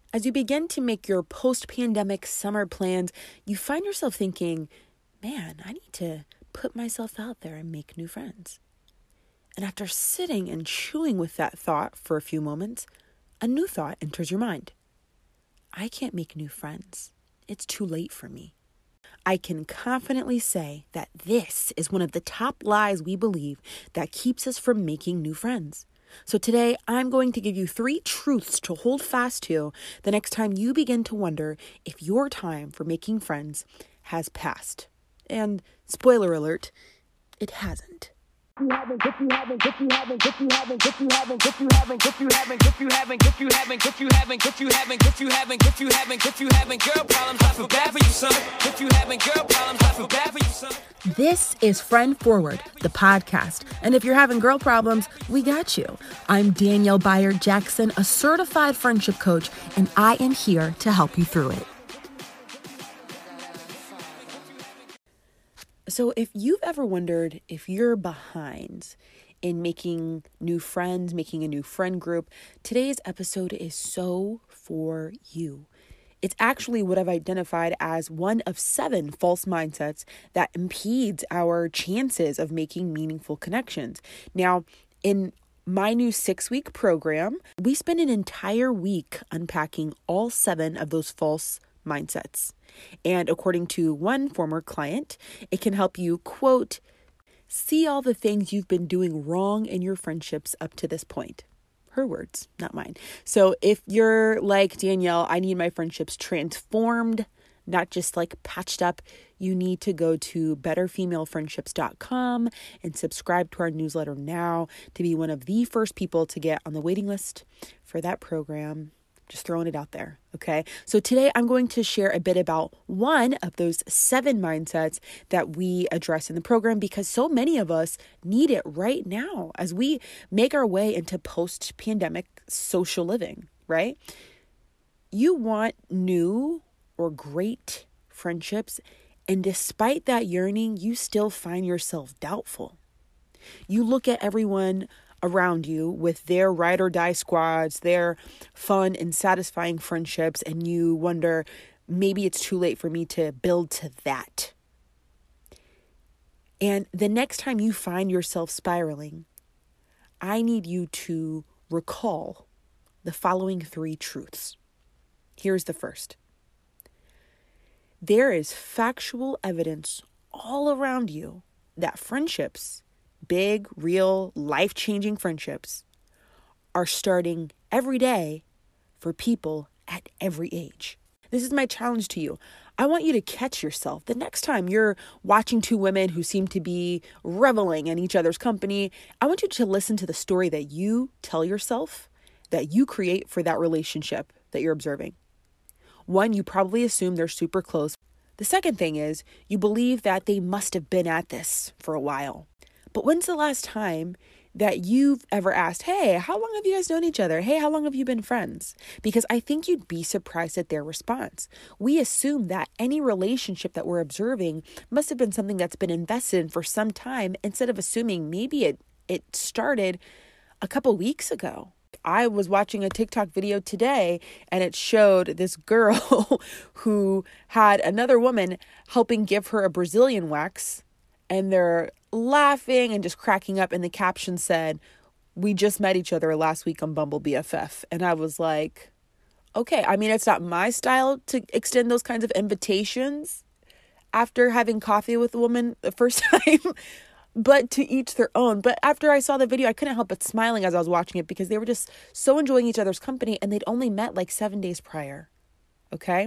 As you begin to make your post-pandemic summer plans, you find yourself thinking, man, I need to put myself out there and make new friends. And after sitting and chewing with that thought for a few moments, a new thought enters your mind. I can't make new friends. It's too late for me. I can confidently say that this is one of the top lies we believe that keeps us from making new friends. So today, I'm going to give you 3 truths to hold fast to the next time you begin to wonder if your time for making friends has passed. And spoiler alert, it hasn't. If you haven't girl problems, I feel bad for you, son. If you haven't girl problems, I feel bad for you, son. This is Friend Forward, the podcast. And if you're having girl problems, we got you. I'm Danielle Byard Jackson, a certified friendship coach, and I am here to help you through it. So if you've ever wondered if you're behind in making new friends, making a new friend group, today's episode is so for you. It's actually what I've identified as one of 7 false mindsets that impedes our chances of making meaningful connections. Now, in my new 6-week program, we spend an entire week unpacking all 7 of those false mindsets. And according to one former client, it can help you, quote, see all the things you've been doing wrong in your friendships up to this point. Her words, not mine. So if you're like Danielle, I need my friendships transformed, not just like patched up, you need to go to betterfemalefriendships.com and subscribe to our newsletter now to be one of the first people to get on the waiting list for that program. Just throwing it out there, okay? So today I'm going to share a bit about one of those 7 mindsets that we address in the program because so many of us need it right now as we make our way into post-pandemic social living, right? You want new or great friendships, and despite that yearning, you still find yourself doubtful. You look at everyone around you with their ride or die squads, their fun and satisfying friendships, and you wonder, maybe it's too late for me to build to that. And the next time you find yourself spiraling, I need you to recall the following 3 truths. Here's the first. There is factual evidence all around you that friendships, big, real, life-changing friendships, are starting every day for people at every age. This is my challenge to you. I want you to catch yourself the next time you're watching 2 women who seem to be reveling in each other's company. I want you to listen to the story that you tell yourself, that you create for that relationship that you're observing. 1, you probably assume they're super close. The second thing is you believe that they must have been at this for a while. But when's the last time that you've ever asked, hey, how long have you guys known each other? Hey, how long have you been friends? Because I think you'd be surprised at their response. We assume that any relationship that we're observing must have been something that's been invested in for some time instead of assuming maybe it started a couple weeks ago. I was watching a TikTok video today and it showed this girl who had another woman helping give her a Brazilian wax, and they're laughing and just cracking up. And the caption said, we just met each other last week on Bumble BFF. And I was like, okay, I mean, it's not my style to extend those kinds of invitations after having coffee with a woman the first time, but to each their own. But after I saw the video, I couldn't help but smiling as I was watching it because they were just so enjoying each other's company and they'd only met like 7 days prior. Okay.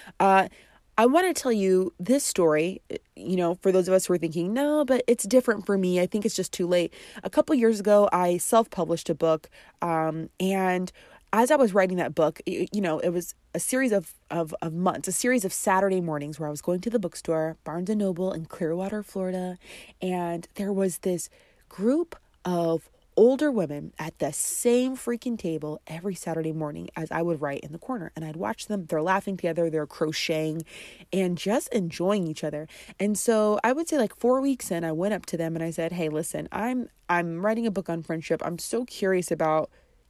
I want to tell you this story, for those of us who are thinking, no, but it's different for me. I think it's just too late. A couple years ago, I self-published a book. And as I was writing that book, it was a series of months, a series of Saturday mornings where I was going to the bookstore, Barnes & Noble in Clearwater, Florida. And there was this group of older women at the same freaking table every Saturday morning as I would write in the corner. And I'd watch them. They're laughing together. They're crocheting and just enjoying each other. And so I would say like 4 weeks in, I went up to them and I said, hey, listen, I'm writing a book on friendship. I'm so curious about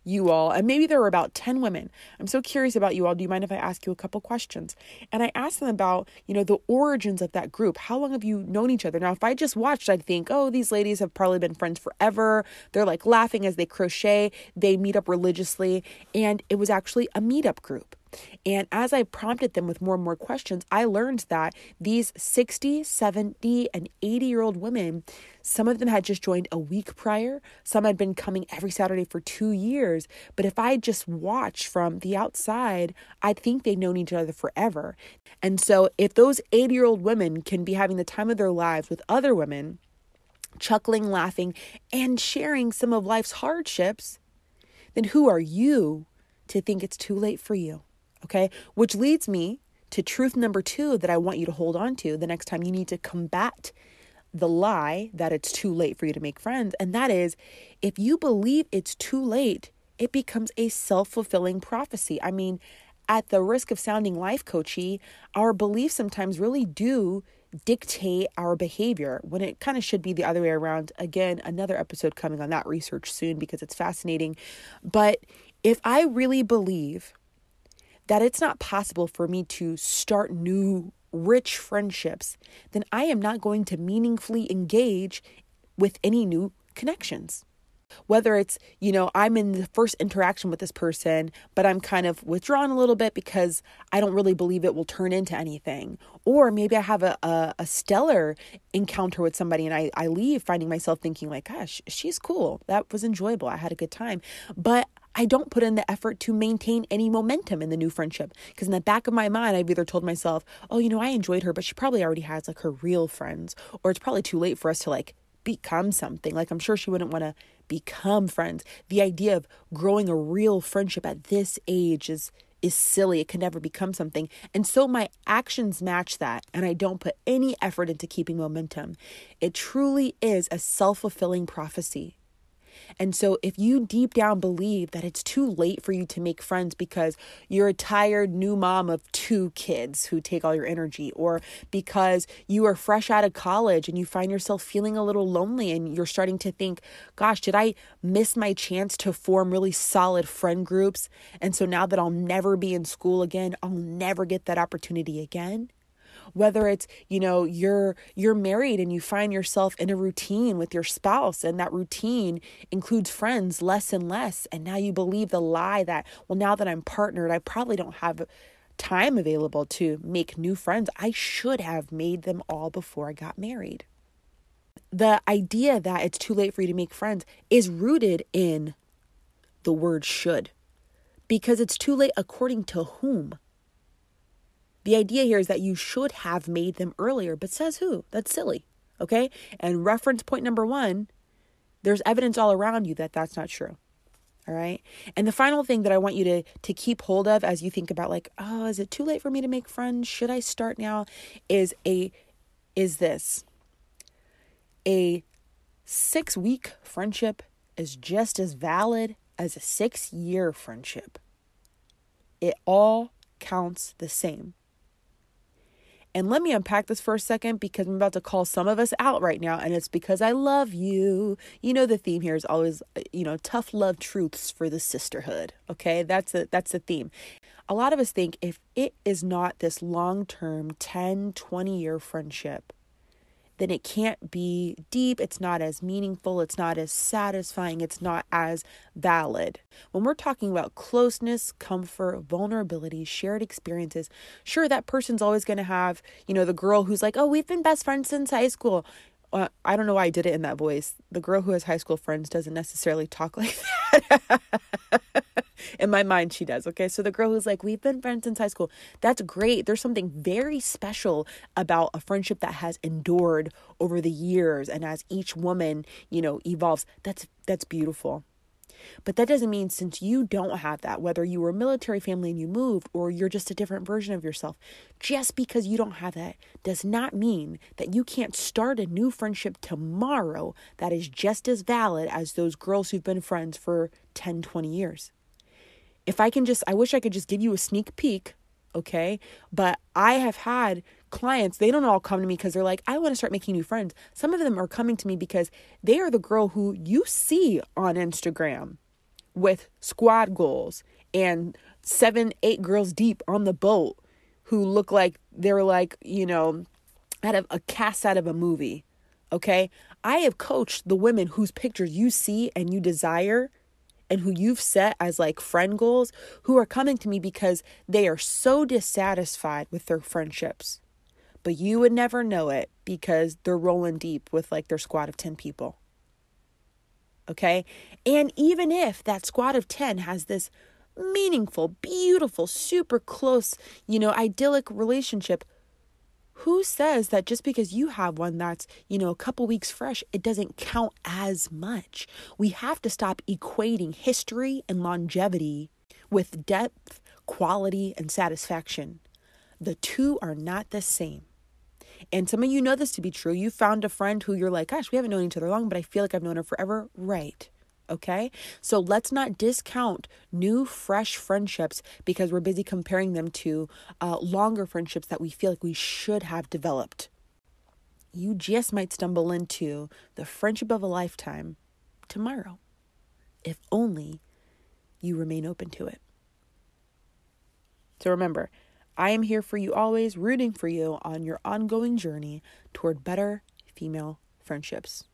you all, and maybe there were about 10 women. I'm so curious about you all. Do you mind if I ask you a couple questions? And I asked them about, the origins of that group. How long have you known each other? Now, if I just watched, I'd think, oh, these ladies have probably been friends forever. They're like laughing as they crochet. They meet up religiously. And it was actually a meetup group. And as I prompted them with more and more questions, I learned that these 60, 70, and 80-year-old women, some of them had just joined a week prior. Some had been coming every Saturday for 2 years. But if I just watched from the outside, I'd think they'd known each other forever. And so if those 80-year-old women can be having the time of their lives with other women, chuckling, laughing, and sharing some of life's hardships, then who are you to think it's too late for you? Okay, which leads me to truth number 2 that I want you to hold on to the next time you need to combat the lie that it's too late for you to make friends. And that is, if you believe it's too late, it becomes a self-fulfilling prophecy. I mean, at the risk of sounding life coachy, our beliefs sometimes really do dictate our behavior when it kind of should be the other way around. Again, another episode coming on that research soon because it's fascinating. But if I really believe that it's not possible for me to start new, rich friendships, then I am not going to meaningfully engage with any new connections. Whether it's, I'm in the first interaction with this person, but I'm kind of withdrawn a little bit because I don't really believe it will turn into anything. Or maybe I have a stellar encounter with somebody and I leave finding myself thinking like, gosh, she's cool. That was enjoyable. I had a good time. But I don't put in the effort to maintain any momentum in the new friendship. Because in the back of my mind, I've either told myself, oh, I enjoyed her, but she probably already has like her real friends. Or it's probably too late for us to like become something. Like I'm sure she wouldn't want to become friends. The idea of growing a real friendship at this age is silly. It can never become something. And so my actions match that. And I don't put any effort into keeping momentum. It truly is a self-fulfilling prophecy. And so if you deep down believe that it's too late for you to make friends because you're a tired new mom of 2 kids who take all your energy, or because you are fresh out of college and you find yourself feeling a little lonely and you're starting to think, gosh, did I miss my chance to form really solid friend groups? And so now that I'll never be in school again, I'll never get that opportunity again. Whether it's, you're married and you find yourself in a routine with your spouse, and that routine includes friends less and less. And now you believe the lie that, well, now that I'm partnered, I probably don't have time available to make new friends. I should have made them all before I got married. The idea that it's too late for you to make friends is rooted in the word should, because it's too late according to whom? The idea here is that you should have made them earlier, but says who? That's silly, okay? And reference point number 1, there's evidence all around you that that's not true, all right? And the final thing that I want you to keep hold of as you think about like, oh, is it too late for me to make friends? Should I start now? Is this. A 6-week friendship is just as valid as a 6-year friendship. It all counts the same. And let me unpack this for a second because I'm about to call some of us out right now. And it's because I love you. The theme here is always, tough love truths for the sisterhood. Okay, that's the theme. A lot of us think if it is not this long-term 10, 20-year friendship, then it can't be deep, it's not as meaningful, it's not as satisfying, it's not as valid. When we're talking about closeness, comfort, vulnerability, shared experiences, sure, that person's always going to have, the girl who's like, oh, we've been best friends since high school. I don't know why I did it in that voice. The girl who has high school friends doesn't necessarily talk like that. In my mind, she does. Okay. So the girl who's like, we've been friends since high school. That's great. There's something very special about a friendship that has endured over the years. And as each woman, evolves, that's beautiful. But that doesn't mean since you don't have that, whether you were a military family and you moved, or you're just a different version of yourself, just because you don't have that does not mean that you can't start a new friendship tomorrow that is just as valid as those girls who've been friends for 10, 20 years. I wish I could just give you a sneak peek, okay? But I have had clients, they don't all come to me because they're like, I want to start making new friends. Some of them are coming to me because they are the girl who you see on Instagram with squad goals and 7, 8 girls deep on the boat who look like they're like, out of a cast out of a movie. Okay. I have coached the women whose pictures you see and you desire and who you've set as like friend goals, who are coming to me because they are so dissatisfied with their friendships. But you would never know it because they're rolling deep with like their squad of 10 people. Okay. And even if that squad of 10 has this meaningful, beautiful, super close, idyllic relationship, who says that just because you have one that's, a couple weeks fresh, it doesn't count as much? We have to stop equating history and longevity with depth, quality, and satisfaction. The two are not the same. And some of you know this to be true. You found a friend who you're like, gosh, we haven't known each other long, but I feel like I've known her forever. Right. Okay. So let's not discount new, fresh friendships because we're busy comparing them to longer friendships that we feel like we should have developed. You just might stumble into the friendship of a lifetime tomorrow, if only you remain open to it. So remember, I am here for you always, rooting for you on your ongoing journey toward better female friendships.